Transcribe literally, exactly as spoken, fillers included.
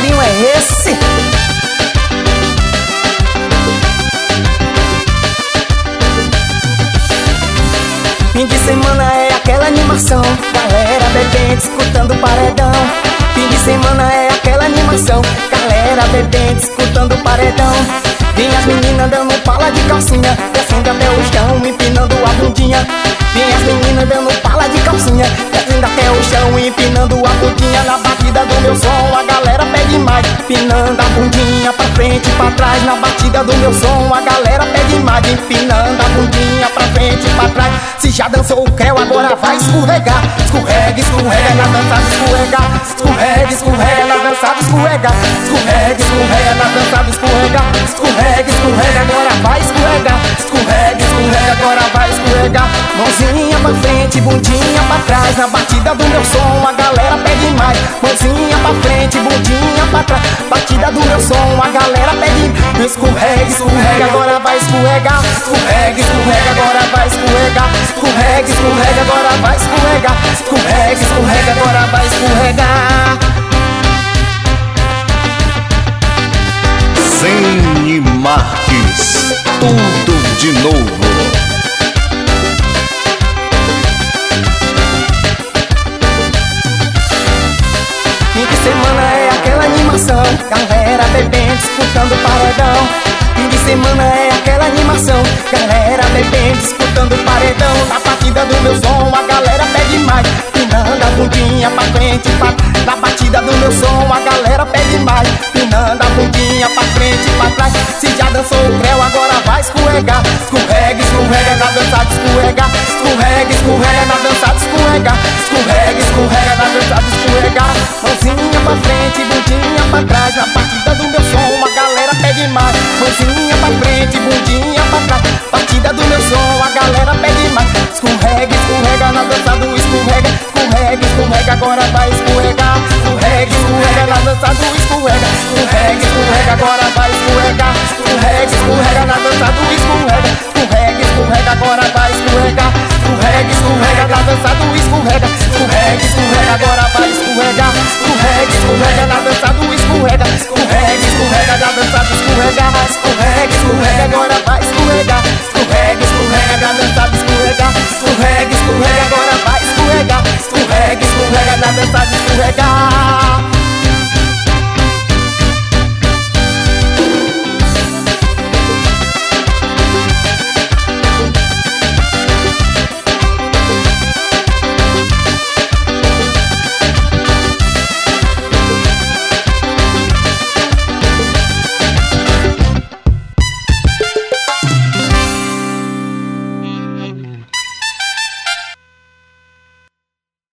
sambinho é esse? Fim de semana é aquela animação, galera bebendo, escutando paredão. Fim de semana é aquela animação, galera bebendo, escutando paredão. Vem as meninas dando pala de calcinha, descendo até o chão, empinando a bundinha. Vem as meninas dando pala de calcinha, descendo até o chão, empinando a bundinha. Na batida do meu som a galera pede mais, empinando a bundinha pra frente e pra trás. Na batida do meu som a galera pede mais, empinando a bundinha pra frente e pra trás. Se já dançou o creu, agora vai escorregar. Escorrega, escorrega na dançada, escorrega. Escorrega, escorrega na dançada, escorrega. Escorrega, escorrega na dançada, escorrega. Escorrega, escorrega, agora vai escorregar. Escorrega, escorrega, agora vai escorregar. Mãozinha pra frente, bundinha pra trás. Na batida do meu som a galera pede mais. Mãozinha pra frente, bundinha pra trás. Batida do meu som a galera pede mais. Escorrega, escorrega, agora vai escorregar. Escorrega, escorrega, agora vai escorregar. Escorrega, escorrega, agora vai escorregar. Escorrega, escorrega, agora vai escorregar. Zene Marques, tudo de novo. Fim de semana é aquela animação, galera bebendo, escutando paredão. Fim de semana é aquela animação, galera bebendo, escutando paredão. Na batida do meu som a galera pede mais, empinando a bundinha pra frente e pra trás. Na batida do meu som a galera pede mais, empinando a bundinha pra frente e pra trás. Se já dançou o creu, agora vai escorregar. Escorrega, escorrega na dançada, escorrega. Escorrega, escorrega na dançada, escorrega. Escorrega, escorrega na dançada, escorrega. Mãozinha pra frente, bundinha pra trás. Na batida do meu som a galera pede mais. Mãozinha pra frente, bundinha pra trás. Batida do meu som a galera pede mais. Escorrega, escorrega na dançada, escorrega. Escorrega, escorrega, agora vai escorregar. Escorrega, escorrega na dançada,